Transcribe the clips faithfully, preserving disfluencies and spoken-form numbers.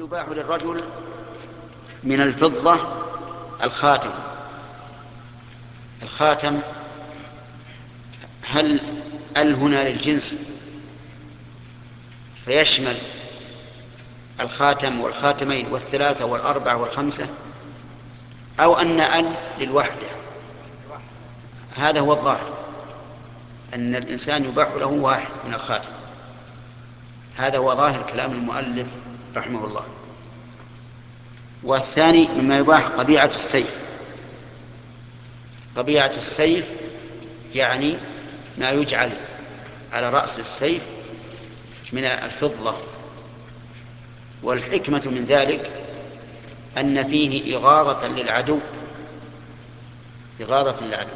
يباح للرجل من الفضة الخاتم. الخاتم هل ال هنا للجنس فيشمل الخاتم والخاتمين والثلاثة والأربعة والخمسة، أو أن ال للوحدة؟ هذا هو الظاهر، أن الإنسان يباح له واحد من الخاتم. هذا هو ظاهر كلام المؤلف رحمه الله. والثاني مما يباح قبيعة السيف. قبيعة السيف يعني ما يجعل على رأس السيف من الفضة، والحكمة من ذلك أن فيه إغاظة للعدو، إغاظة للعدو.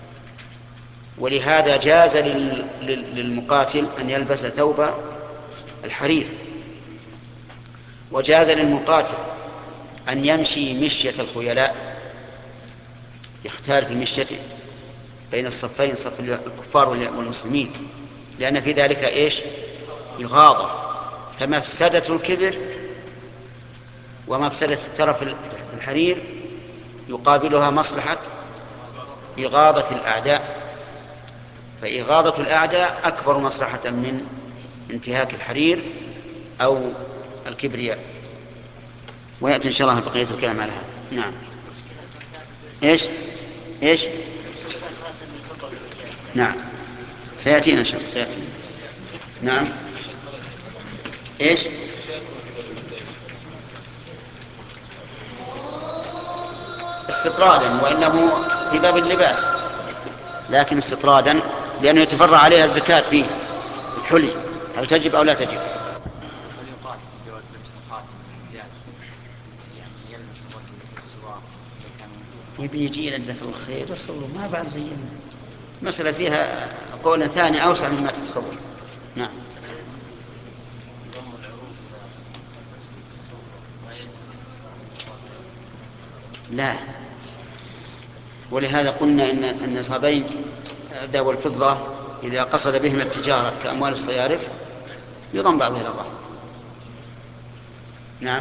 ولهذا جاز للمقاتل أن يلبس ثوب الحرير، وجاز للمقاتل أن يمشي مشية الخيلاء، يختار في مشيته بين الصفين، صف الكفار والمسلمين، لأن في ذلك إيش؟ إغاظة. فمفسدة الكبر ومفسدة الترف الحرير يقابلها مصلحة إغاظة الأعداء، فإغاظة الأعداء أكبر مصلحة من انتهاك الحرير أو الكبرياء. ويأتي إن شاء الله بقية الكلام على هذا. نعم. إيش إيش نعم سيأتينا إن شاء الله سيأتينا. نعم. إيش استطرادا، وإنه في باب اللباس، لكن استطرادا لأنه يتفرع عليها الزكاة فيه الحلي. هل تجب أو لا تجب؟ هل يقاس في جواز لبس الخاتم الاحتياج، يعني يلبس الرجل مثل السوار إذا كان موجودا؟ يبي يجي لنا جزاك الله خير، بس ما بعد زينا مسألة فيها قول ثاني أوسع مما تتصور. نعم. لا، ولهذا قلنا إن النصابين الذهب والفضة إذا قصد بهم التجارة كأموال الصيارف يضم بعضها إلى بعض. نعم.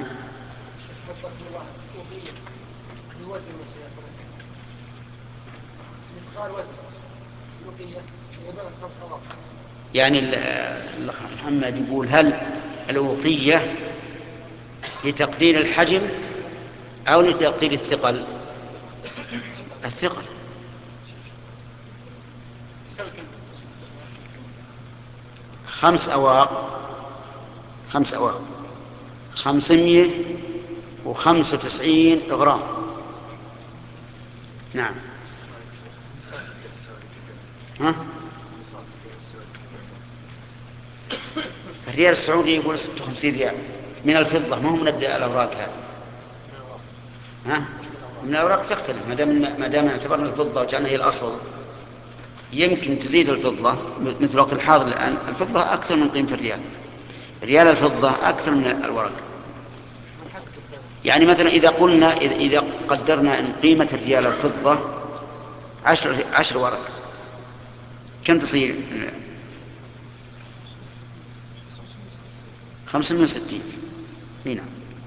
يعني الأخ محمد يقول هل الأوقية لتقدير الحجم أو لتقدير الثقل؟ الثقل. خمس أواق خمس أواق خمسمية وخمسة وتسعين غرام. نعم. ها؟ الريال السعودي يقول ستة وخمسين ريال من الفضة، ما هو من الأوراق هذه. ها؟ من الأوراق تختلف، ما دام ما دام اعتبرنا الفضة وجعلنا هي الأصل، يمكن تزيد الفضة. مثل وقت الحاضر الآن الفضة أكثر من قيمة الريال، ريال الفضة أكثر من الورق. يعني مثلا إذا قلنا إذا قدرنا أن قيمة الريال الفضة عشر عشر ورق، كم تصير؟ خمسمائة وستين. هنا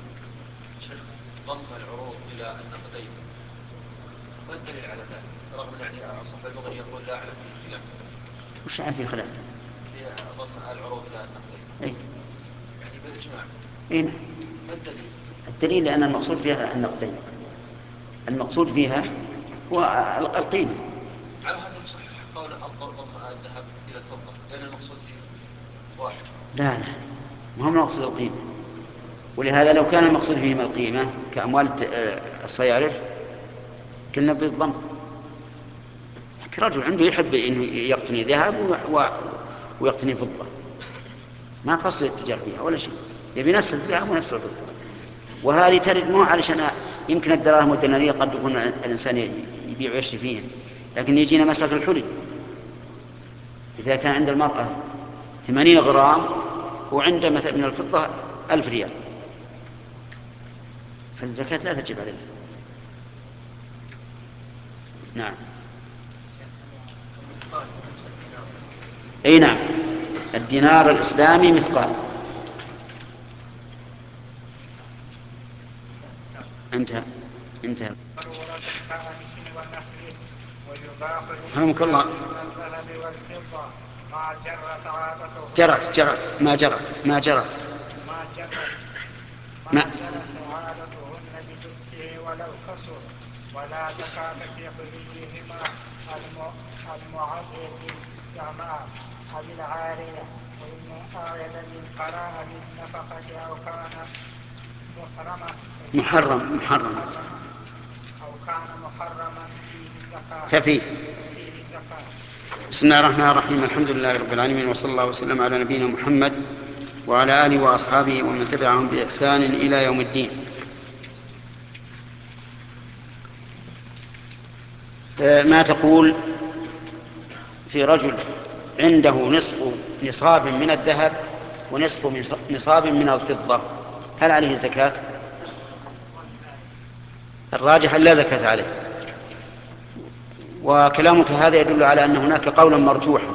ضم العروض إلى النقدين، ما الدليل على ذلك؟ رغم أن يعني صاحب اللغة يقول لا أعلم فيه خلاف. وش عارف الخلاف؟ ضم العروض إلى النقدين. أي يعني بالإجماع. أين؟ ما الدليل؟ الدليل لأن المقصود فيها النقدين، المقصود فيها هو القيمة. على هذا يصحح قول ضم الذهب إلى الفضة لأن المقصود فيه واحد. لا لا، ما هو المقصود القيمة. ولهذا لو كان المقصود فيهما القيمة كأموال الصيارف قلنا بالضم. رجل عنده يحب إنه يقتني ذهب ويقتني فضة، ما قصد التجار فيها ولا شيء، يبي نفس الذهب ونفس الفضة. وهذه ترد مو علشان يمكن الدراهم والدنانير قد يكون الإنسان يبيع ويشتري فيها، لكن يجينا مسألة الحلي. إذا كان عند المرأة ثمانين غرام وعند مثلا من الفضة ألف ريال، فالزكاة لا تجب عليها. نعم. أي نعم، الدينار الإسلامي مثقال. انتهى انتهى. ضرورة كأنف ونحله. ويباح رحمك الله. من الذهب والفضة ما جرت عادته جرت جرت ما جرت ما جرت ما جرت ما ما جرت عادتهن بلبسه ولو كسر، ولا زكاة في حليهما المعرض للاستعمار أو العارية، وإن أعيد للقراء للنفقة أو كان محرما محرم محرم أو كان محرما فيه زكاة ففيه. فيه زكاة. بسم الله الرحمن الرحيم. الحمد لله رب العالمين، وصلى الله وسلم على نبينا محمد وعلى آله وأصحابه ومن تبعهم بإحسان إلى يوم الدين. ما تقول في رجل عنده نصف نصاب من الذهب ونصف نصاب من الفضة، هل عليه زكاة؟ الراجح لا زكاة عليه، وكلامك هذا يدل على أن هناك قولا مرجوحا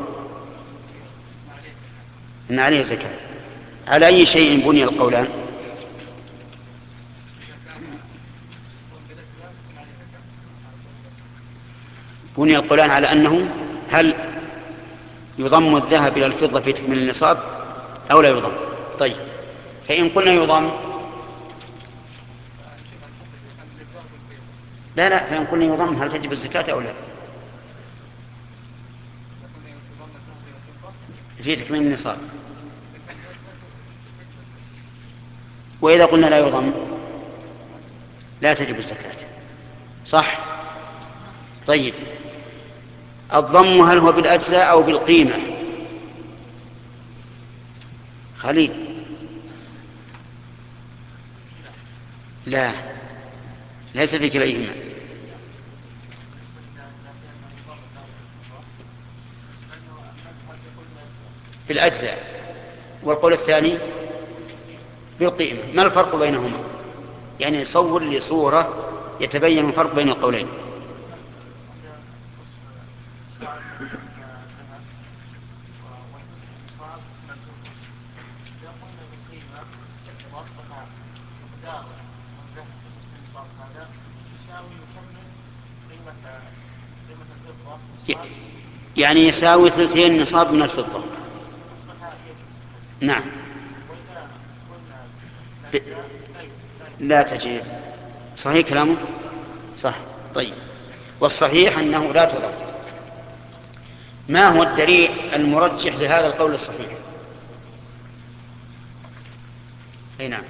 أن عليه زكاة. على أي شيء بني القولان؟ بني القولان على أنه هل يضم الذهب إلى الفضة في تكميل النصاب أو لا يضم. طيب، فإن قلنا يضم لا لا فإن قلنا يضم هل تجب الزكاة أو لا في تكميل النصاب؟ وإذا قلنا لا يضم لا تجب الزكاة، صح؟ طيب، الضم هل هو بالأجزاء أو بالقيمة؟ خليل. لا، ليس في كليهما. بالأجزاء، والقول الثاني بالقيمة. ما الفرق بينهما؟ يعني صور لي صورة يتبين الفرق بين القولين. يعني يساوي ثلثين نصاب من الفضة. نعم. ب... لا تجب. صحيح كلامه؟ صح. طيب، والصحيح أنه لا تضم. ما هو الدليل المرجح لهذا القول الصحيح؟ أي نعم.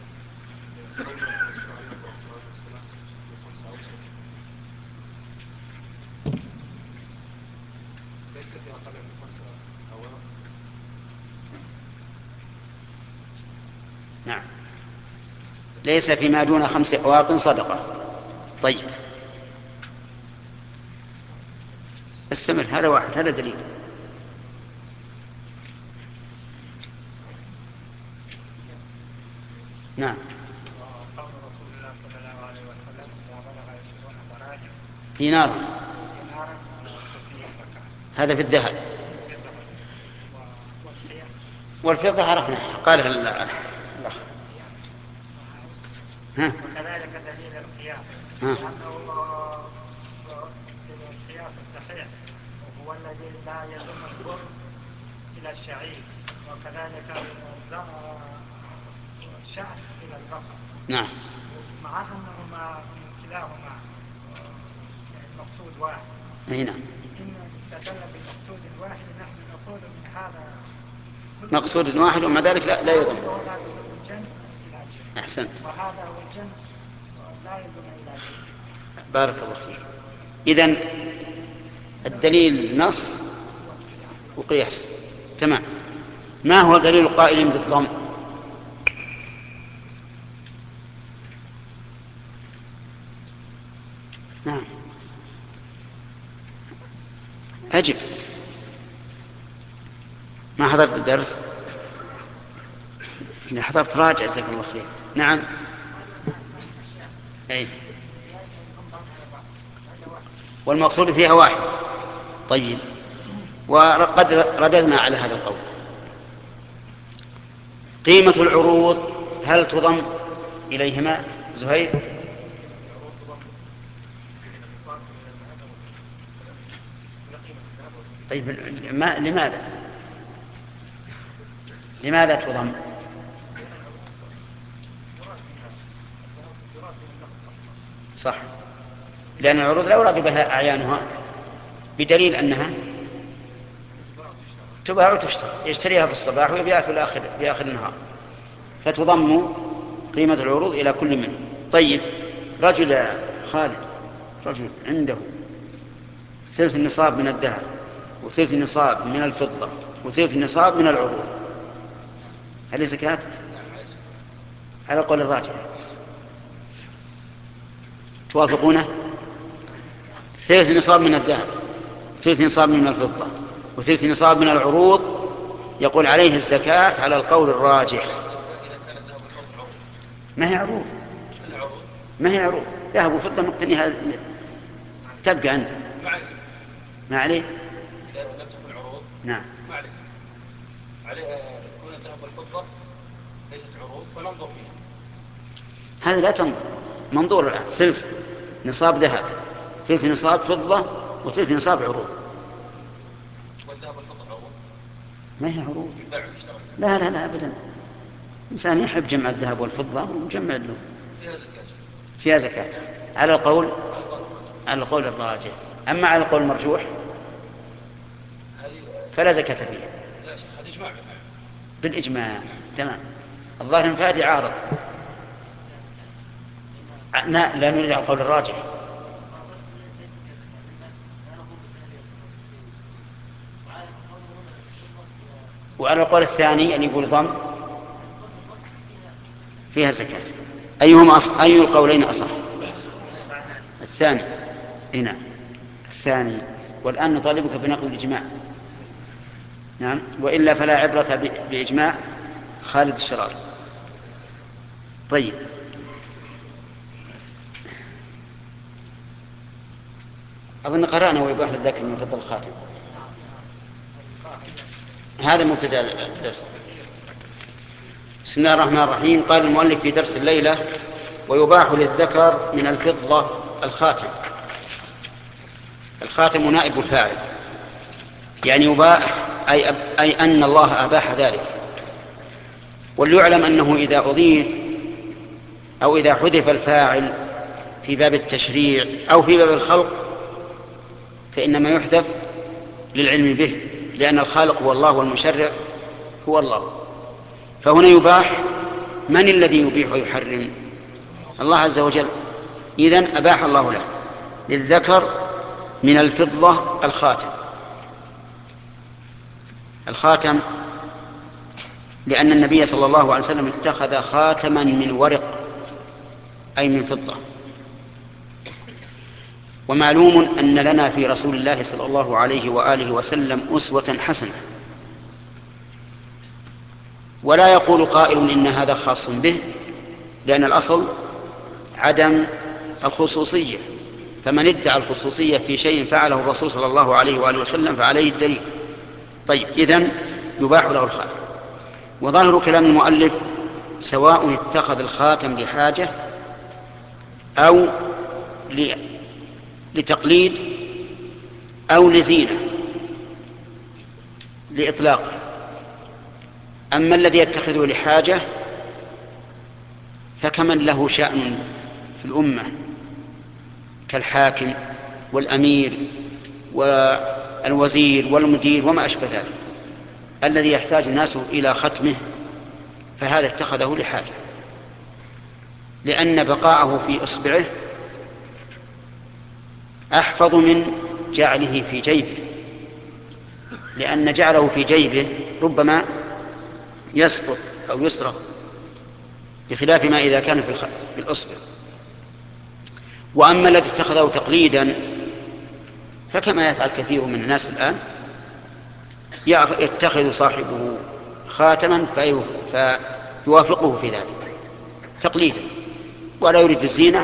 نعم، ليس فيما دون خمس أواق صدقة. طيب، استمر. هذا واحد، هذا دليل. نعم. قول رسول الله صلى الله عليه وسلم إذا بلغ عشرون دراهم دينار، دينارا ففيه زكاة. هذا في الذهب. والفضة عرفنا قالها الأخ. وكذلك دليل القياس، لأنه القياس الصحيح وهو الذي لا يضم البر إلى الشعير، وكذلك الشعر إلى البقر. نعم. مع أنهما كلاهما المقصود واحد. أي نعم. إن استدل بالمقصود الواحد نحن نقول من هذا مقصود واحد ومع ذلك لا لا يضم. أحسنت. وهذا هو الجنس لا يضم إلى جنس. بارك الله فيك. إذن الدليل نص وقياس. تمام. ما هو دليل القائل بالضم؟ نعم، أجب. ما حضرت الدرس؟ إذا حضرت راجع جزاك الله خير. نعم. أي. والمقصود فيها واحد. طيب، وقد رددنا على هذا القول. قيمة العروض هل تضم إليهما؟ زهير. طيب ما لماذا لماذا تضم؟ صح، لأن العروض لا يراد بها أعيانها، بدليل أنها تباع وتشترى، يشتريها في الصباح ويبيعها في الآخر في آخر النهار، فتضم قيمة العروض إلى كل منهم. طيب، رجل يا خالد، رجل عنده ثلث النصاب من الذهب وثلث النصاب من الفضة وثلث النصاب من العروض، هل زكاة؟ على قول الراجح توافقونه؟ ثلث نصاب من الذهب، ثلث نصاب من الفضة، وثلث نصاب من العروض، يقول عليه الزكاة على القول الراجح. ما هي عروض، ما هي عروض، ذهب وفضة نقتنيها تبقى عندك، ما عليه. إذا لم تكن عروض نعم، ما عليه، عليه تكون الذهب والفضة ليست عروض فننظر فيها. هذا لا تنظر، منظور الآن ثلث نصاب ذهب، ثلث نصاب فضة، وثلث نصاب عروض. والذهب والفضة عروض؟ ما هي عروض، لا لا لا أبدا. إنسان يحب جمع الذهب والفضة ومجمع له، فيها زكاة، فيها زكاة على القول على القول الراجح. أما على القول المرجوح فلا زكاة فيها. لا شيخ، هذا إجماع بالإجماع، تمام. الظاهر الفاتي عارض، لا, لا نريد على القول الراجح. وعلى القول الثاني أن يقول ضم فيها زكاة. أيهما أصح؟ أي القولين أصح؟ الثاني. هنا الثاني. والآن نطالبك بنقل الإجماع. نعم، وإلا فلا عبرة بإجماع خالد الشرار. طيب، أظن قرأنا ويباح للذاكر من فضل الخاتم. هذا مبتدأ الدرس. بسم الله الرحمن الرحيم. قال المؤلف في درس الليلة: ويباح للذكر من الفضة الخاتم. الخاتم نائب الفاعل، يعني يباح أي, أب أي أن الله أباح ذلك. وليعلم أنه إذا أضيف أو إذا حذف الفاعل في باب التشريع أو في باب الخلق فإنما يحذف للعلم به، لأن الخالق هو الله والمشرع هو الله. فهنا يباح، من الذي يبيح ويحرم؟ الله عز وجل. إذن أباح الله له للذكر من الفضة الخاتم. الخاتم لأن النبي صلى الله عليه وسلم اتخذ خاتما من ورق أي من فضة. ومعلوم أن لنا في رسول الله صلى الله عليه وآله وسلم أسوة حسنة، ولا يقول قائل إن هذا خاص به، لأن الأصل عدم الخصوصية، فمن ادعى الخصوصية في شيء فعله الرسول صلى الله عليه وآله وسلم فعليه الدليل. طيب، إذن يباح له الخاتم. وظاهر كلام المؤلف سواء اتخذ الخاتم لحاجة أو لتقليد أو لزينة لإطلاقه. أما الذي يتخذه لحاجة فكمن له شأن في الأمة كالحاكم والأمير والوزير والمدير وما أشبه ذلك، الذي يحتاج الناس إلى ختمه، فهذا اتخذه لحاجة، لأن بقاءه في إصبعه أحفظ من جعله في جيبه، لأن جعله في جيبه ربما يسقط أو يسرق، بخلاف ما إذا كان في الأصبع. وأما الذي اتخذه تقليدا فكما يفعل كثير من الناس الآن، يتخذ صاحبه خاتما فيوافقه في ذلك تقليدا، ولا يريد الزينة،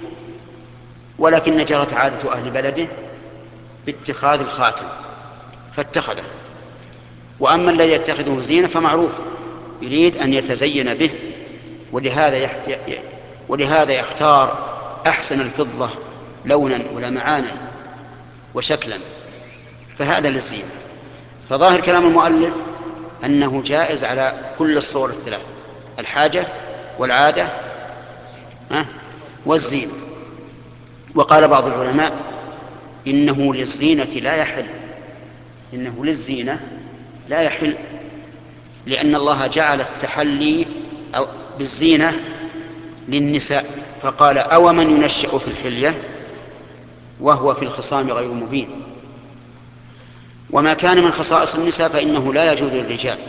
ولكن جرت عادة أهل بلده باتخاذ الخاتم فاتخذه. وأما الذي يتخذه زينة فمعروف يريد أن يتزين به، ولهذا, يحت... ولهذا يختار أحسن الفضة لونا ولمعانا وشكلا، فهذا للزينة. فظاهر كلام المؤلف أنه جائز على كل الصور الثلاث: الحاجة والعادة والزينة. وقال بعض العلماء إنه للزينة لا يحل، إنه للزينة لا يحل، لأن الله جعل التحلي أو بالزينة للنساء، فقال: أو من ينشأ في الحلية وهو في الخصام غير مبين. وما كان من خصائص النساء فإنه لا يجوز للرجال،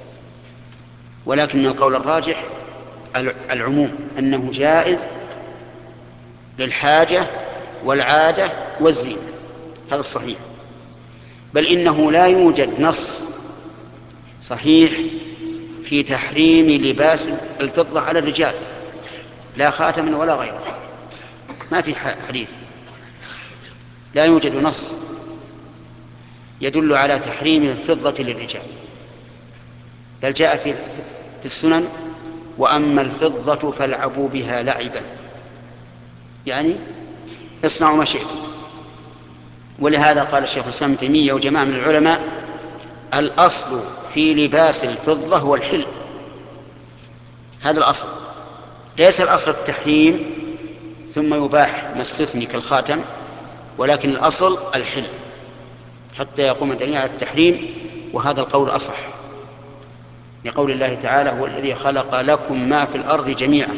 ولكن القول الراجح العموم، أنه جائز للحاجة والعادة والزينة، هذا الصحيح. بل إنه لا يوجد نص صحيح في تحريم لباس الفضة على الرجال، لا خاتم ولا غيره، ما في حديث، لا يوجد نص يدل على تحريم الفضة للرجال، بل جاء في في السنن: وأما الفضة فالعبوا بها لعبا، يعني اصنعوا ما شئتم. ولهذا قال الشيخ الإسلام ابن تيمية وجماعة من العلماء: الأصل في لباس الفضة هو الحل، هذا الأصل، ليس الأصل التحريم ثم يباح ما استثني كالخاتم، ولكن الأصل الحل حتى يقوم الدليل على التحريم، وهذا القول أصح، لقول الله تعالى: هو الذي خلق لكم ما في الأرض جميعا.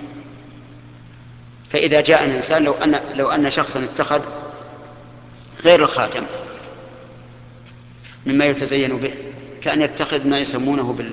فإذا جاء الإنسان، لو أن, لو أن شخصا اتخذ غير الخاتم مما يتزين به، كأن يتخذ ما يسمونه بال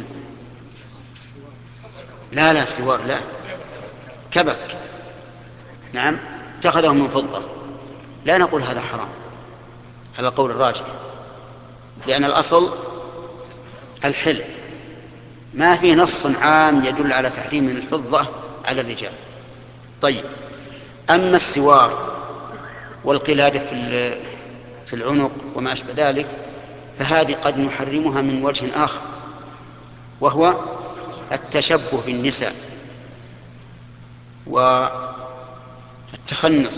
لا لا سوار، لا كبك، نعم، اتخذه من فضة، لا نقول هذا حرام، هذا القول الراجح، لأن الأصل الحل، ما في نص عام يدل على تحريم الفضة على الرجال. طيب، أما السوار والقلادة في في العنق وما أشبه ذلك، فهذه قد نحرمها من وجه آخر، وهو التشبه بالنساء والتخنث،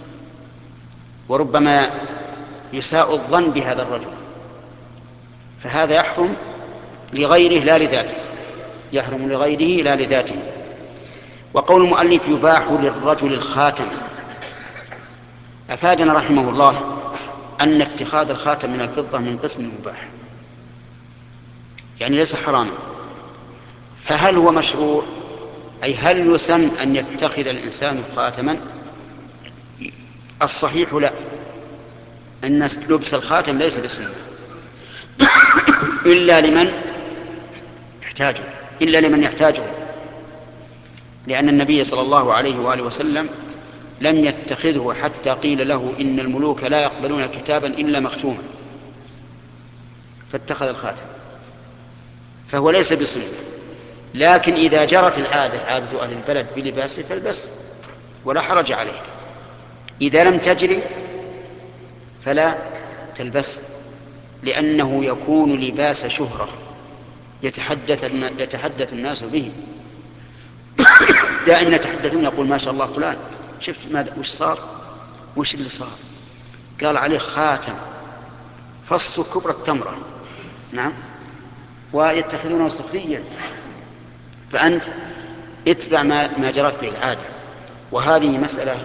وربما يساء الظن بهذا الرجل، فهذا يحرم لغيره لا لذاته، يحرم لغيره لا لذاته. وقول المؤلف: يباح للرجل الخاتم، أفادنا رحمه الله أن اتخاذ الخاتم من الفضة من قسم المباح، يعني ليس حراما. فهل هو مشروع؟ أي هل يسن أن يتخذ الإنسان خاتما؟ الصحيح لا، أن لبس الخاتم ليس بسنة إلا لمن يحتاجه، إلا لمن يحتاجه، لأن النبي صلى الله عليه وآله وسلم لم يتخذه حتى قيل له: إن الملوك لا يقبلون كتابا إلا مختوما، فاتخذ الخاتم، فهو ليس بسنة. لكن إذا جرت العادة، عادة أهل البلد بلباسه، فالبس ولا حرج عليك. إذا لم تجري فلا تلبس، لأنه يكون لباس شهرة يتحدث يتحدث الناس به، دائما يتحدثون، يقول: ما شاء الله فلان، شفت ماذا وش صار، وش اللي صار، قال عليه خاتم فص كبر التمرة، نعم، ويتخذونه سخريا. فأنت اتبع ما, ما جرت به العادة، وهذه مسألة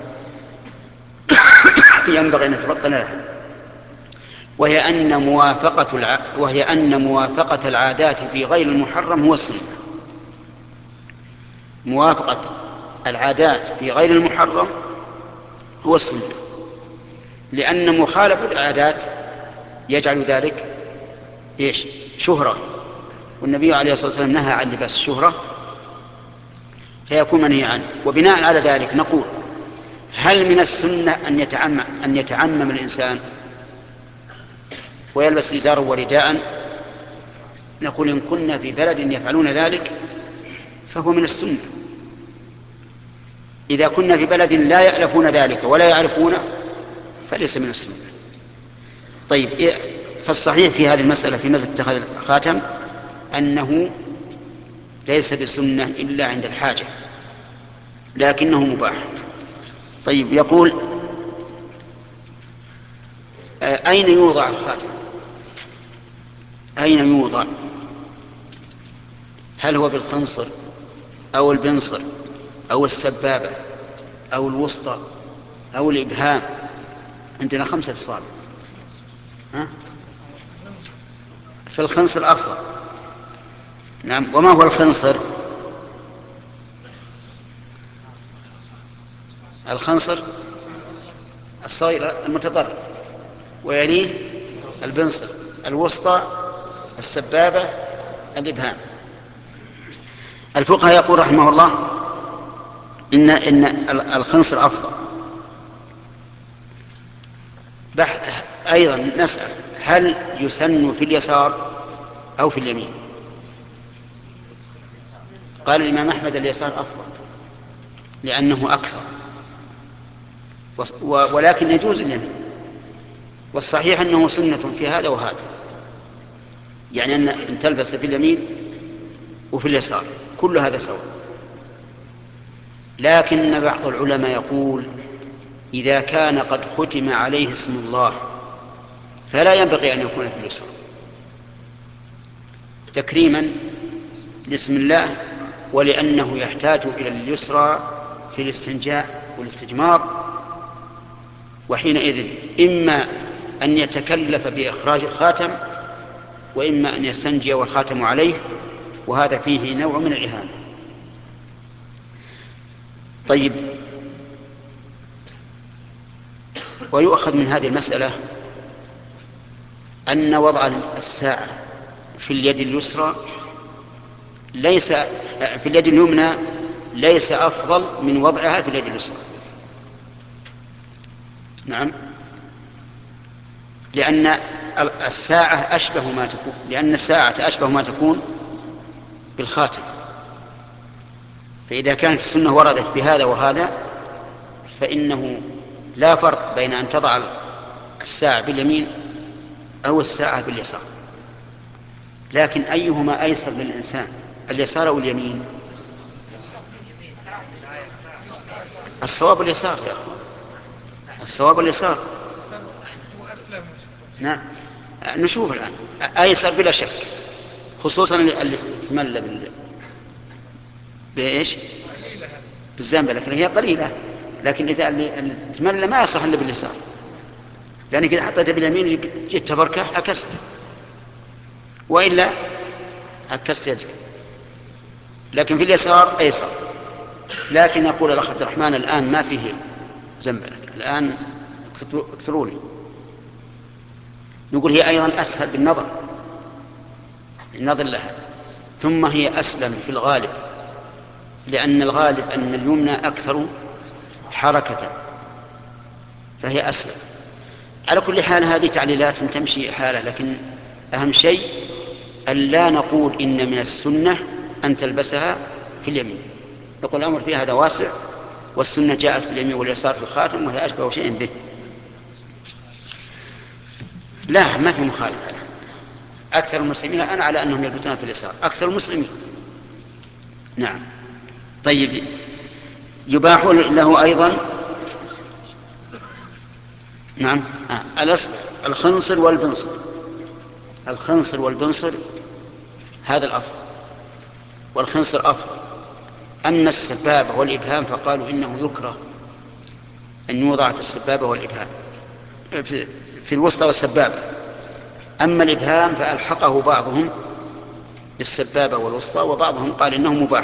ينبغي أن نتبطن لها، وهي أن موافقة الع... وهي أن موافقة العادات في غير المحرم هو السنة. موافقة العادات في غير المحرم هو السنة، لأن مخالفة العادات يجعل ذلك إيش؟ شهرة، والنبي عليه الصلاة والسلام نهى عن لباس الشهرة، فيكون منهي عنه. وبناء على ذلك نقول: هل من السنة أن يتعمم, أن يتعمم الإنسان ويلبس إزارا ورداء؟ نقول: إن كنا في بلد يفعلون ذلك فهو من السنة. إذا كنا في بلد لا يألفون ذلك ولا يعرفونه فليس من السنة. طيب، فالصحيح في هذه المسألة، في مسألة اتخاذ الخاتم، أنه ليس بسنة إلا عند الحاجة، لكنه مباح. طيب، يقول: أين يوضع الخاتم؟ أين يوضع؟ هل هو بالخنصر أو البنصر أو السبابة أو الوسطى أو الإبهام؟ عندنا خمسة أصابع. ها؟ في الخنصر أفضل. نعم. وما هو الخنصر؟ الخنصر الصغير المتطرف، ويليه البنصر، الوسطى، السبابة، الإبهام. الفقهاء يقول رحمه الله إن إن الخنصر أفضل. بحث أيضا نسأل: هل يسن في اليسار أو في اليمين؟ قال الإمام أحمد اليسار أفضل لأنه أكثر، ولكن يجوز اليمين. والصحيح أنه سنة في هذا وهذا، يعني أن تلبس في اليمين وفي اليسار كل هذا سواء. لكن بعض العلماء يقول: إذا كان قد ختم عليه اسم الله فلا ينبغي أن يكون في اليسار، تكريما لاسم الله، ولأنه يحتاج إلى اليسرى في الاستنجاء والاستجمار، وحينئذ إما أن يتكلف بإخراج الخاتم وإما أن يستنجي والخاتم عليه، وهذا فيه نوع من الإهانة. طيب، ويؤخذ من هذه المسألة أن وضع الساعة في اليد اليسرى ليس في اليد اليمنى ليس أفضل من وضعها في اليد اليسرى. نعم، لأن الساعة أشبه ما تكون لأن الساعة أشبه ما تكون بالخاتم، فإذا كانت السنة وردت بهذا وهذا فإنه لا فرق بين أن تضع الساعة باليمين أو الساعة باليسار. لكن أيهما أيسر للإنسان، اليسار أو اليمين؟ الصواب اليسار يا أخوان، الصواب اليسار. نعم، نشوف الآن أيسر بلا شك، خصوصا اللي تتملى بال... بإيش؟ بالزنبة، لكن هي قليلة. لكن إذا اللي تتملى ما يصح إلا باليسار، لأنك إذا حطيتها باليمين جيت تبركة عكست، وإلا عكست يدك. لكن في اليسار أيسر. لكن يقول الأخ عبد الرحمن الآن ما فيه زنبلة، الآن اكثروني. نقول هي أيضا أسهل بالنظر النظر لها، ثم هي أسلم في الغالب، لأن الغالب أن اليمنى أكثر حركة فهي أسلم. على كل حال هذه تعليلات تمشي حالة، لكن أهم شيء أن لا نقول إن من السنة أن تلبسها في اليمين، نقول الأمر فيها هذا واسع، والسنة جاءت في اليمين واليسار في الخاتم، وهي أشبه شيء به. لا، ما في مخالفة. أكثر المسلمين أنا على أنهم يلبسون في اليسار، أكثر المسلمين. نعم. طيب، يباح له أيضا نعم آه. الأصبع، الخنصر والبنصر. الخنصر والبنصر هذا الأفضل، والخنصر أفضل. أما السبابة والإبهام فقالوا إنه يكره أن يوضع في السبابة والإبهام، في, في الوسطى والسبابة. أما الإبهام فألحقه بعضهم بالسبابة والوسطى، وبعضهم قال إنه مباح.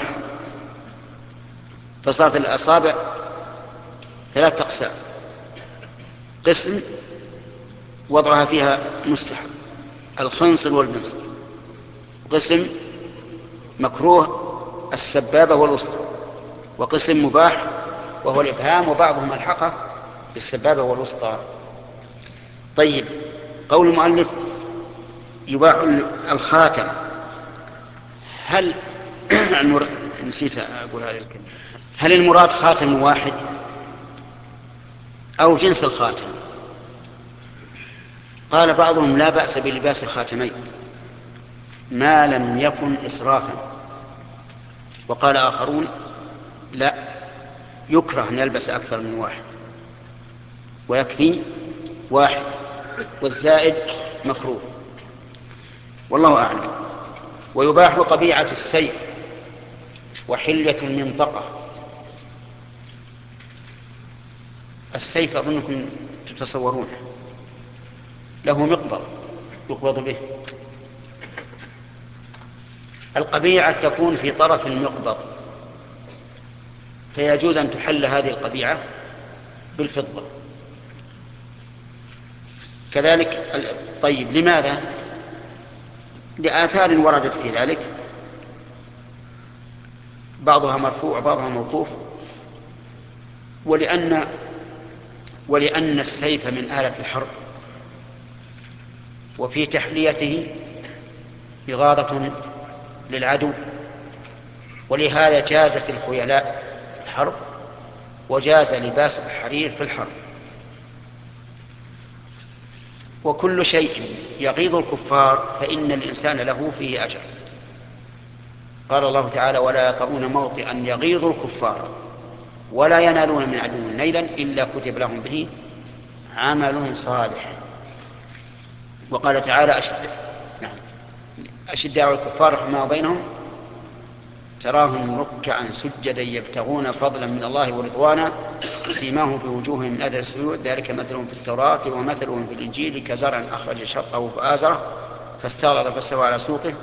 فصارت الأصابع ثلاث أقسام: قسم وضعها فيها مستحب الخنصر والبنصر، قسم مكروه السبابة والوسطى، وقسم مباح وهو الإبهام، وبعضهم الحقه بالسبابة والوسطى. طيب، قول المؤلف يباح الخاتم، هل نسيت أقول هذه الكلمة، هل المراد خاتم واحد أو جنس الخاتم؟ قال بعضهم لا بأس بلباس خاتمين ما لم يكن إسرافا، وقال آخرون لا، يكره أن يلبس أكثر من واحد ويكفي واحد. والزائد مكروه، والله أعلم. ويباح طبيعة السيف وحلية المنطقة. السيف أظنكم تتصورون له مقبض يقبض به، القبيعة تكون في طرف المقبض، فيجوز أن تحل هذه القبيعة بالفضة كذلك. طيب لماذا؟ لآثار وردت في ذلك، بعضها مرفوع وبعضها موقوف، ولأن ولأن السيف من آلة الحرب، وفي تحليته إغاظة للعدو، ولهذا جازت الخيلاء في الحرب وجاز لباس الحرير في الحرب. وكل شيء يغيظ الكفار فإن الإنسان له فيه أجر. قال الله تعالى: ولا يطؤون موطئا يغيظ الكفار ولا ينالون من عدو نيلا إلا كتب لهم به عمل صالح. وقال تعالى: أشد نعم أشداء الكفار رحماء بينهم تراهم ركعا سجدا يبتغون فضلا من الله ورضوانا سيماهم في وجوههم من أثر السجود ذلك مثلهم في التوراة ومثلهم في الإنجيل كزرع أخرج شطه فآزره فاستغلظ فاستوى على سوقه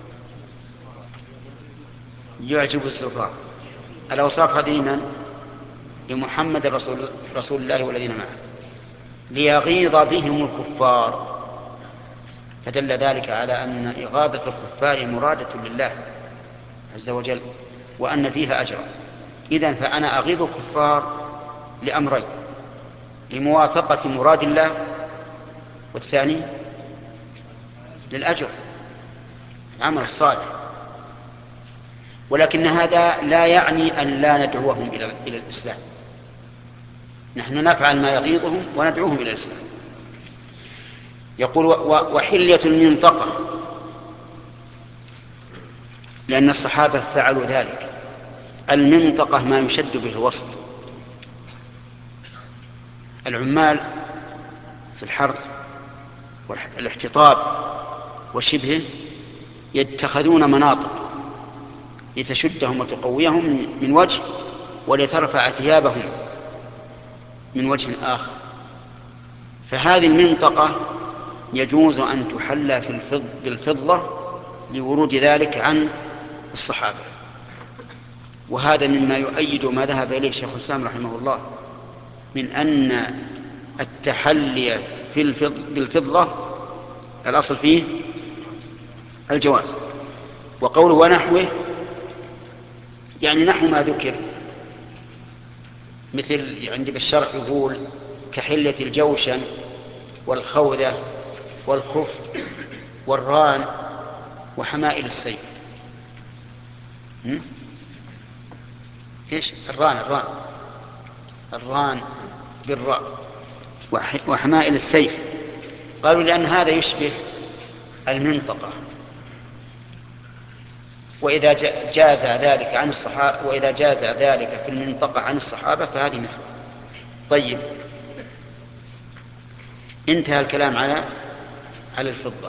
يعجب الزراع. الأوصاف هذه من؟ لمحمد رسول, رسول الله والذين معه ليغيظ بهم الكفار، فدل ذلك على أن إغاظة الكفار مرادة لله عز وجل وأن فيها أجرا. إذن فأنا أغيظ الكفار لأمرين: لموافقة مراد الله، والثاني للأجر العمل الصالح. ولكن هذا لا يعني أن لا ندعوهم إلى الإسلام، نحن نفعل ما يغيظهم وندعوهم إلى الإسلام. يقول: وحلية المنطقة، لأن الصحابة فعلوا ذلك. المنطقة ما يشد به الوسط. العمال في الحرث والاحتطاب وشبهه يتخذون مناطق لتشدهم وتقويهم من وجه ولترفع ثيابهم من وجه آخر، فهذه المنطقة يجوز أن تحلى في الفض بالفضة لورود ذلك عن الصحابة. وهذا مما يؤيد ما ذهب إليه شيخ الإسلام رحمه الله من أن التحلي في الفض بالفضة الأصل فيه الجواز. وقوله ونحوه يعني نحو ما ذكر، مثل عند بالشرح يقول كحلة الجوشن والخوذة والخف والران وحمائل السيف. ايش الران؟ الران الران بالراء. وحمائل السيف قالوا لأن هذا يشبه المنطقة، وإذا جاز ذلك عن الصحابة وإذا جاز ذلك في المنطقة عن الصحابة فهذه مثله. طيب، انتهى الكلام على على الفضة.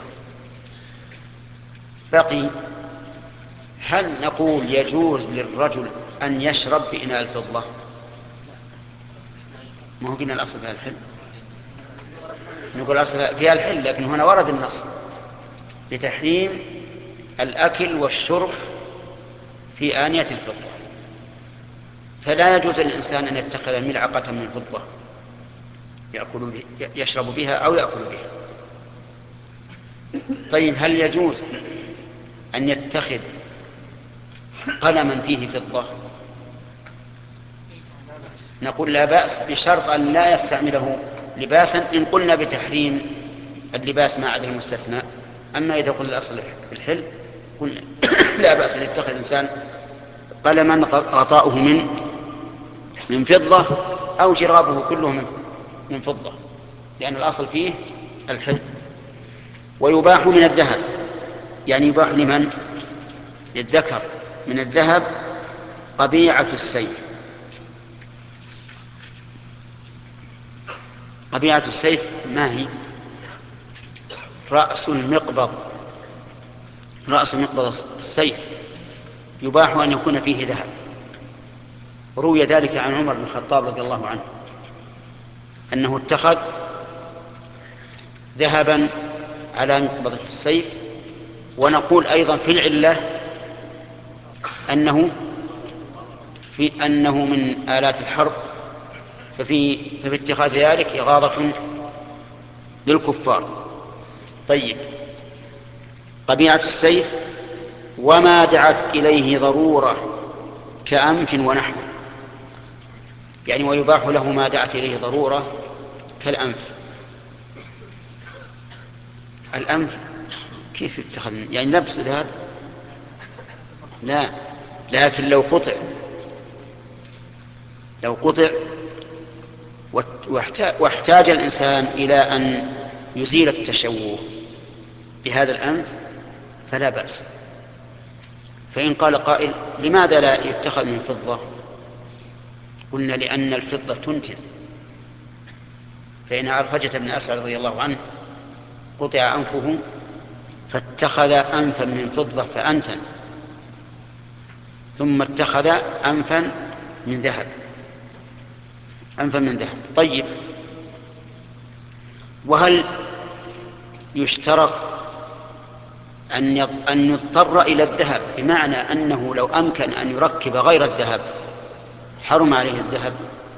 بقي هل نقول يجوز للرجل أن يشرب بإناء الفضة؟ ما هو قلنا الأصل فيها الحل، نقول الأصل فيها الحل، لكن هنا ورد النص بتحريم الأكل والشرب في آنية الفضة، فلا يجوز للإنسان أن يتخذ ملعقة من فضة يأكل يشرب بها أو يأكل بها. طيب، هل يجوز أن يتخذ قلما فيه فضة؟ نقول لا بأس بشرط أن لا يستعمله لباسا، إن قلنا بتحريم اللباس ما عدا المستثنى. أما إذا قلنا الأصل في الحل قلنا لا بأس أن يتخذ الإنسان قلما غطاؤه من من فضة أو جرابه كله من من فضة، لأن الأصل فيه الحل. ويباح من الذهب، يعني يباح لمن؟ للذكر من الذهب قبيعة السيف. قبيعة السيف ما هي؟ رأس المقبض رأس مقبض السيف يباح أن يكون فيه ذهب. روي ذلك عن عمر بن الخطاب رضي الله عنه أنه اتخذ ذهبا على مقبضة السيف. ونقول أيضا في العلة أنه في أنه من آلات الحرب، ففي, ففي اتخاذ ذلك إغاظة للكفار. طيب، طبيعة السيف وما دعت إليه ضرورة كأنف ونحوه، يعني ويباح له ما دعت إليه ضرورة كالأنف. الأنف كيف يتخذ؟ يعني لبس ذهب؟ لا، لكن لو قطع لو قطع واحتاج الإنسان إلى أن يزيل التشوه بهذا الأنف فلا بأس. فإن قال قائل لماذا لا يتخذ من فضة؟ قلنا لأن الفضة تنتن. فإن عرفجة بن أسعد رضي الله عنه قطع أنفه فاتخذ أنفا من فضة فأنتن، ثم اتخذ أنفا من ذهب أنفا من ذهب. طيب، وهل يشترط أن أن يضطر إلى الذهب، بمعنى أنه لو أمكن أن يركب غير الذهب حرم عليه الذهب؟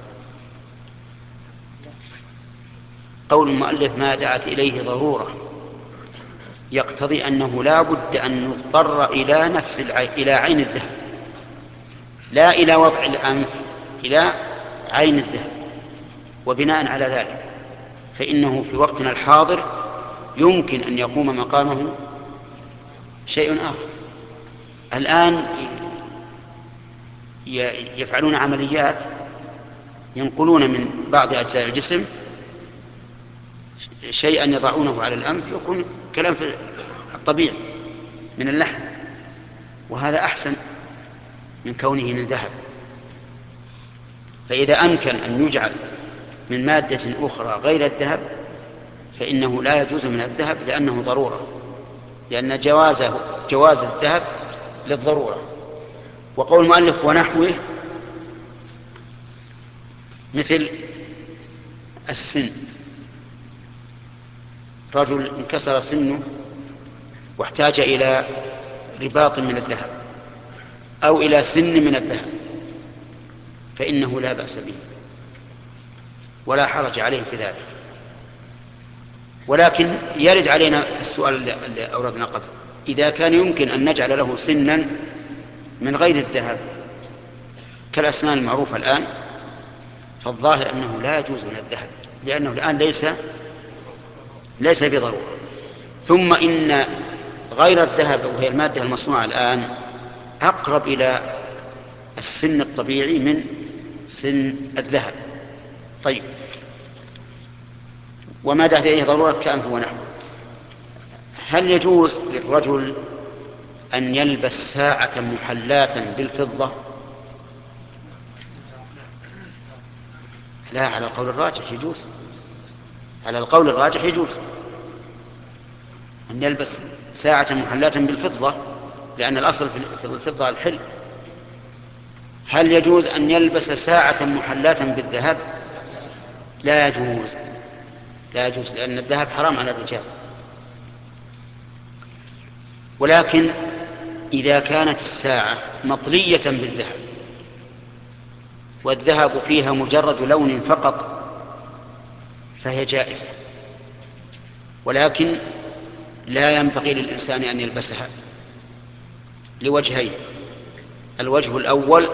قول المؤلف ما دعت إليه ضرورة يقتضي أنه لا بد أن يضطر إلى نفس العين، إلى عين الذهب، لا إلى وضع الأنف، إلى عين الذهب. وبناء على ذلك فإنه في وقتنا الحاضر يمكن أن يقوم مقامه شيء آخر. الآن يفعلون عمليات ينقلون من بعض أجزاء الجسم شيئا يضعونه على الأنف يكون كلام في الطبيعي من اللحم، وهذا أحسن من كونه من ذهب. فإذا أمكن أن يجعل من مادة أخرى غير الذهب فإنه لا يجوز من الذهب، لأنه ضرورة، لأن جوازه جواز الذهب للضرورة. وقول المؤلف ونحوه مثل السن، رجل انكسر سنه واحتاج إلى رباط من الذهب أو إلى سن من الذهب فإنه لا بأس به ولا حرج عليه في ذلك. ولكن يرد علينا السؤال اللي أوردنا قبل، إذا كان يمكن أن نجعل له سنا من غير الذهب كالأسنان المعروفة الآن، فالظاهر أنه لا يجوز من الذهب، لأنه الآن ليس ليس بضرورة. ثم إن غير الذهب وهي المادة المصنوعة الآن أقرب إلى السن الطبيعي من سن الذهب. طيب، وما دعت إليه ضرورة كأنف ونحوه. هل يجوز للرجل أن يلبس ساعة محلاة بالفضة؟ لا، على القول الراجح يجوز، على القول الراجح يجوز أن يلبس ساعة محلاة بالفضة، لأن الأصل في الفضة الحل. هل يجوز أن يلبس ساعة محلاة بالذهب؟ لا يجوز، لا يجوز، لأن الذهب حرام على الرجال. ولكن إذا كانت الساعة مطلية بالذهب والذهب فيها مجرد لون فقط فهي جائزة، ولكن لا ينبغي للإنسان أن يلبسها لوجهين. الوجه الأول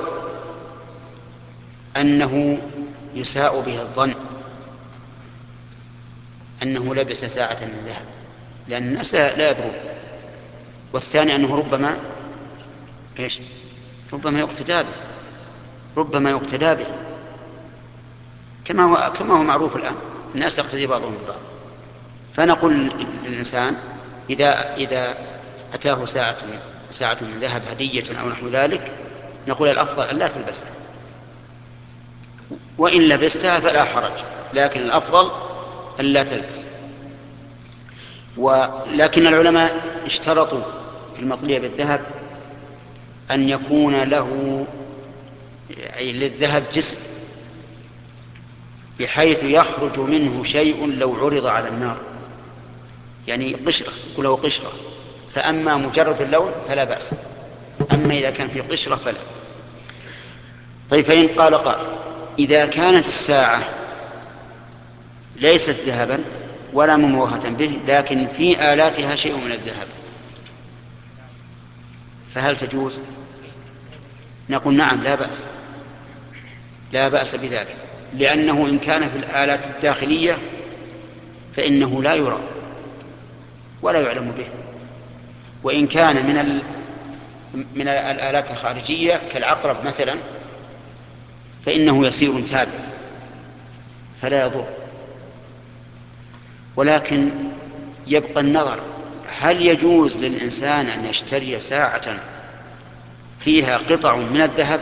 أنه يساء به الظن أنه لبس ساعة من ذهب، لأن الناس لا يدرون. والثاني أنه ربما إيش ربما يقتدى به ربما يقتدى به كما هو كما هو معروف الآن، الناس يقتدي بعضهم ببعض. فنقول للإنسان إذا إذا أتاه ساعة ساعة من ذهب هدية أو نحو ذلك، نقول الأفضل أن لا تلبسها، وإن لبستها فلا حرج، لكن الأفضل أن لا تلبس. ولكن العلماء اشترطوا في المطلية بالذهب أن يكون له أي للذهب جسم بحيث يخرج منه شيء لو عرض على النار، يعني قشرة، يكون له قشرة، فأما مجرد اللون فلا بأس، أما إذا كان في قشرة فلا. طيب، فإن قال قائل إذا كانت الساعة ليست ذهبا ولا مموهة به لكن في آلاتها شيء من الذهب فهل تجوز؟ نقول نعم، لا بأس، لا بأس بذلك، لأنه إن كان في الآلات الداخلية فإنه لا يرى ولا يعلم به، وإن كان من ال... من الآلات الخارجية كالعقرب مثلا فإنه يسير تابع فلا يضر. ولكن يبقى النظر، هل يجوز للإنسان أن يشتري ساعة فيها قطع من الذهب؟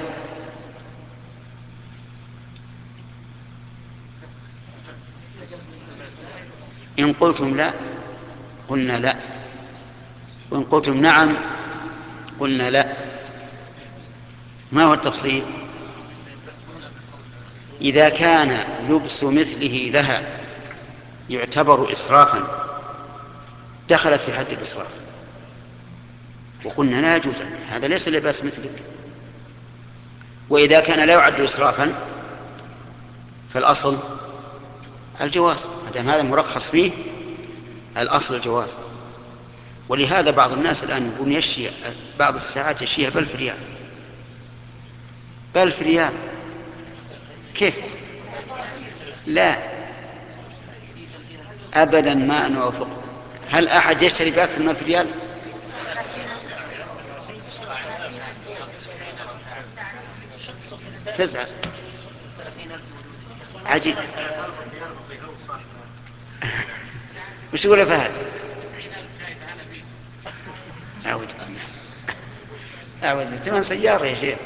إن قلتم لا قلنا لا، وإن قلتم نعم قلنا لا. ما هو التفصيل؟ إذا كان لبس مثله لها يعتبر إسرافا دخلت في حد الإسراف، وقلنا لا يجوز، هذا ليس لباس مثلك. وإذا كان لا يعد إسرافا فالأصل الجواز، ما دام هذا مرخص فيه الأصل الجواز. ولهذا بعض الناس الآن يقول يشي بعض الساعات يشيها بألف ريال، بألف ريال كيف؟ لا أبدا ما أنا أوافق. هل أحد يشتري بأكثر من ألف ريال؟ تزعل عجيب. وش تقول يا فهد؟ أعوذ بالله، أعوذ بالله، ثمان سيارة يا شيخ.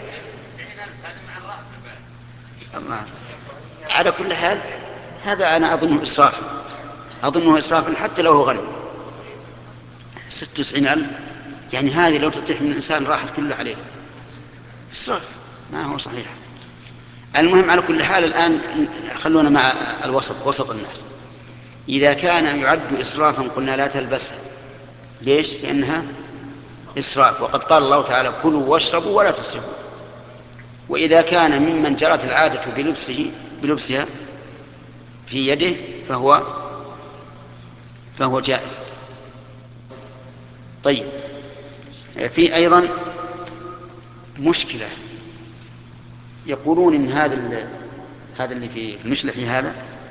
الله. على كل حال هذا أنا أظنه إسراف، أظنه إسراف حتى لو هو غني. ستة وتسعين ألف يعني هذه لو تطيح من الإنسان راحت كله عليه، إسراف ما هو صحيح. المهم على كل حال الآن خلونا مع الوسط، وسط الناس. إذا كان يعد إسرافا قلنا لا تلبسها. ليش؟ لأنها إسراف، وقد قال الله تعالى كلوا واشربوا ولا تسرفوا. وإذا كان ممن جرت العادة بلبسه بلبسها في يده فهو فهو جائز. طيب، في أيضا مشكلة، يقولون إن هذا هذا اللي في المشلحي هذا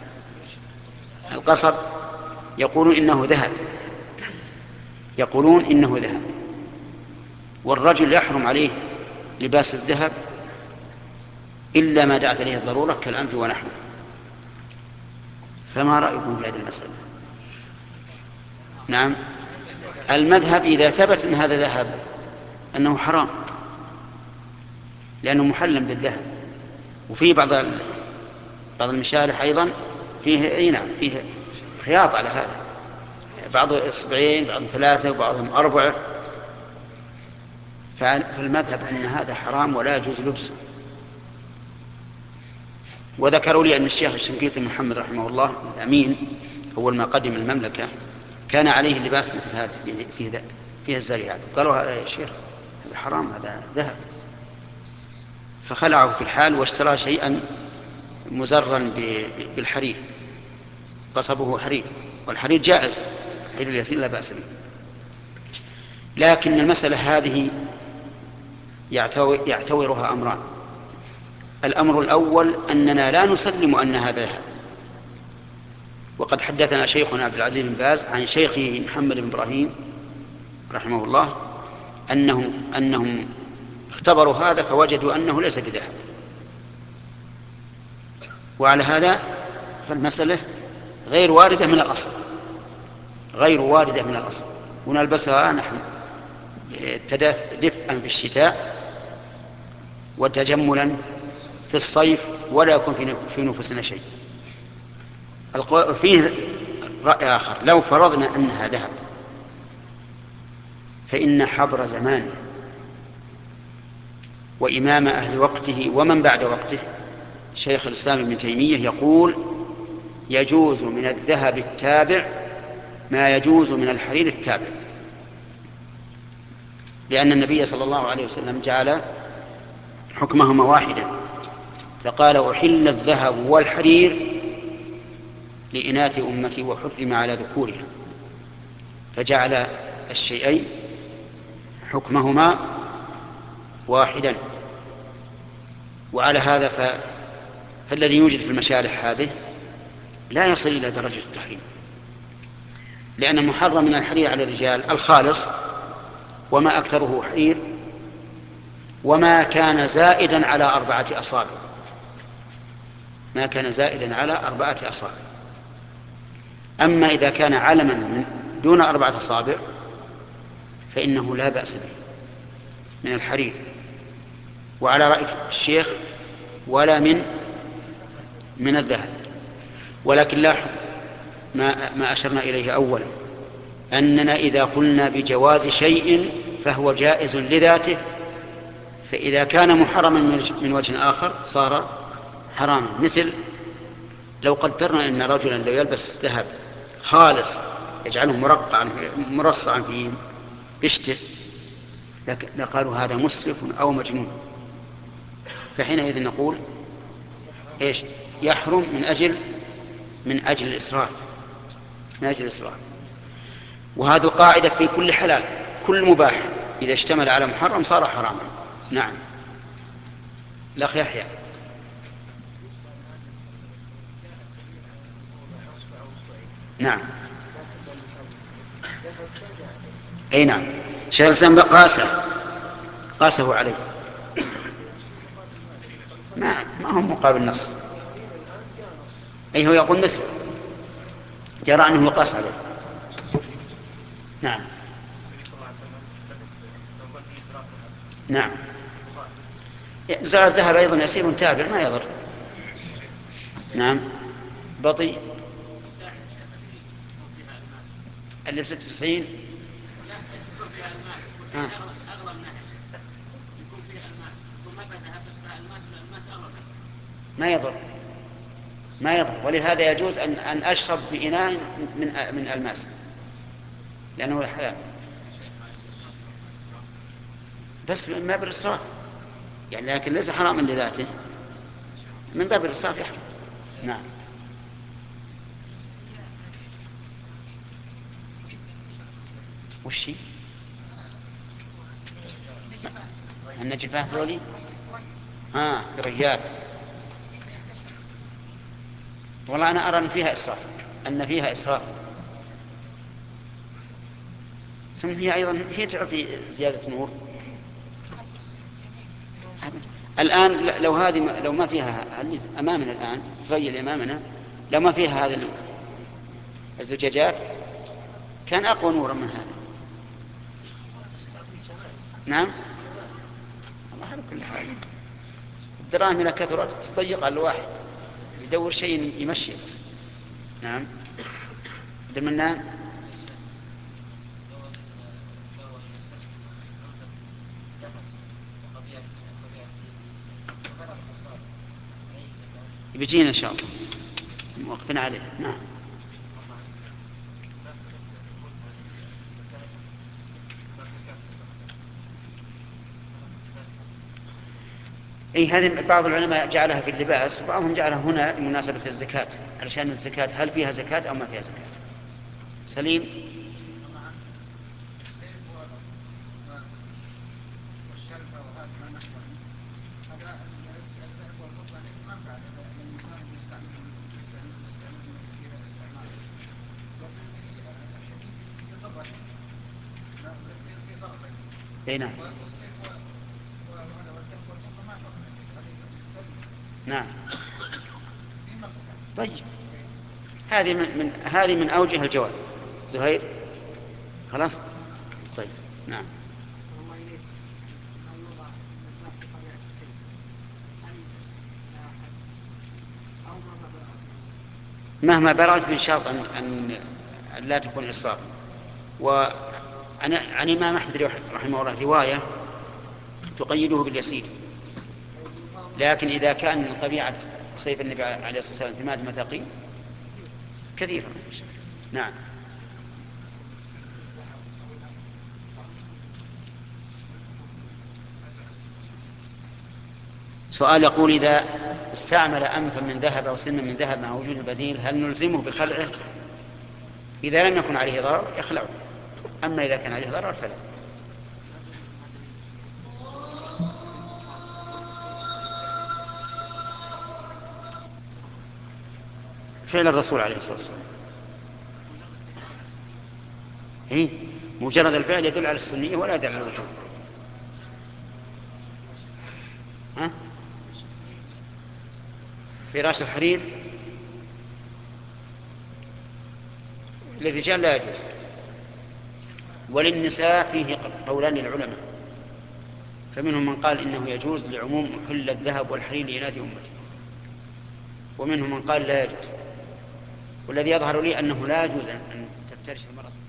القصب يقولون إنه ذهب، يقولون إنه ذهب، والرجل يحرم عليه لباس الذهب إلا ما دعت عليه الضرورة كالأنف ونحوه. فما رأيكم في هذه المسألة؟ نعم، المذهب إذا ثبت أن هذا ذهب أنه حرام لأنه محلم بالذهب. وفي بعض بعض المشالح أيضا فيه أي نعم فيه خياط على هذا، بعض إصبعين بعض ثلاثة وبعضهم أربعة، فالمذهب أن هذا حرام ولا يجوز لبسه. وذكروا لي أن الشيخ الشنقيطي محمد رحمه الله الأمين أول ما قدم المملكة كان عليه اللباس مثل هذا فيه فيه الزريعة، قالوا هذا يا شيخ هذا حرام، هذا ذهب، فخلعه في الحال واشترى شيئا مزرا بالحرير، قصبه حرير، والحرير جائز، حرير اليسير لا بأس به. لكن المسألة هذه يعتورها أمران. الأمر الأول أننا لا نسلم أن هذا ذهب، وقد حدثنا شيخنا عبد العزيز بن باز عن شيخه محمد بن إبراهيم رحمه الله أنهم, أنهم اختبروا هذا فوجدوا أنه ليس بذهب. وعلى هذا فالمسألة غير واردة من الأصل، غير واردة من الأصل، ونلبسها نحن دفئا في الشتاء وتجملا في الصيف ولا يكون في نفوسنا شيء. فيه رأي آخر، لو فرضنا أنها ذهب فإن حبر زمانه وإمام أهل وقته ومن بعد وقته شيخ الإسلام ابن تيمية يقول يجوز من الذهب التابع ما يجوز من الحرير التابع، لأن النبي صلى الله عليه وسلم جعل حكمهما واحدا، فقال أحل الذهب والحرير لإناث أمتي وحرم على ذكورها، فجعل الشيئين حكمهما واحدا. وعلى هذا ف... فالذي يوجد في المشارح هذه لا يصل إلى درجة التحريم، لأن المحرم من الحرير على الرجال الخالص وما أكثره حرير وما كان زائدا على أربعة أصابع، ما كان زائدا على أربعة أصابع. أما إذا كان علما من دون أربعة أصابع فإنه لا بأس به من الحرير، وعلى رأي الشيخ ولا من من الذهب. ولكن لاحظ ما, ما أشرنا إليه أولا، أننا إذا قلنا بجواز شيء فهو جائز لذاته، فإذا كان محرما من وجه آخر صار حراما. مثل لو قدرنا أن رجلا لو يلبس ذهب خالص يجعله مرقعا مرصعا في بشته لقالوا هذا مسرف أو مجنون، فحينئذ نقول إيش؟ يحرم من أجل من أجل الإسراف، من أجل الإسراف. وهذه القاعدة في كل حلال، كل مباح إذا اشتمل على محرم صار حراما. نعم. الأخ يحيى. نعم. أي نعم. شيخ الإسلام قاسه قاسه عليه، ما ما هم مقابل نص. أي هو يقول مثله، يرى أنه يقاس عليه. نعم. نعم. زاد الذهب أيضا يسير تابع ما يضر. نعم. بطيء اللي بستة وتسعين آه. ما يضر ما يضر ولهذا يجوز أن أن أشرب في إناء من من ألماس لأنه حلال، بس من باب الإسراف يعني، لكن ليس حراما لذاته، من باب الإسراف يحرم. نعم. وش هي؟ النجفات ذولي ها آه ثريات. والله أنا أرى أن فيها إسراف، أن فيها إسراف، ثم هي أيضا هي تعطي زيادة نور. الآن لو هذه لو ما فيها اللي أمامنا الآن ثريا اللي أمامنا لو ما فيها هذه الزجاجات كان أقوى نورا من هذا. نعم. الله على كل حال الدراهم إذا كثرت تضيق على الواحد يدور شيء يمشي بس. نعم. عبد المنان. بيجينا إن شاء الله موقفين عليه. نعم. أي هذه بعض العلماء جعلها في اللباس وبعضهم جعلها هنا لمناسبة الزكاة، علشان الزكاة هل فيها زكاة أو ما فيها زكاة. سليم. أي نعم. نعم. طيب هذه من, من هذه من أوجه الجواز. زهير خلاص. طيب. نعم. مهما بلغت من شرط أن, أن لا تكون إسرافا. وعن عن الإمام أحمد رحمه الله رواية تقيده باليسير، لكن إذا كان من طبيعة سيف النبي عليه الصلاة والسلام ثمانية مثاقيل كثيرا. نعم. سؤال يقول: إذا استعمل أنفا من ذهب أو سنا من ذهب مع وجود البديل هل نلزمه بخلعه؟ إذا لم يكن عليه ضرر يخلعه، أما إذا كان عليه ضرر فلا. فعل الرسول عليه الصلاة والسلام. هي مجرد الفعل يدل على السنية ولا يدل على الوجوب. ها؟ فراش الحرير للرجال لا يجوز، وللنساء فيه قولان للعلماء، فمنهم من قال إنه يجوز لعموم حل الذهب والحرير لإناث أمته، ومنهم من قال لا يجوز. والذي يظهر لي أنه لا يجوز أن تفترش المرأة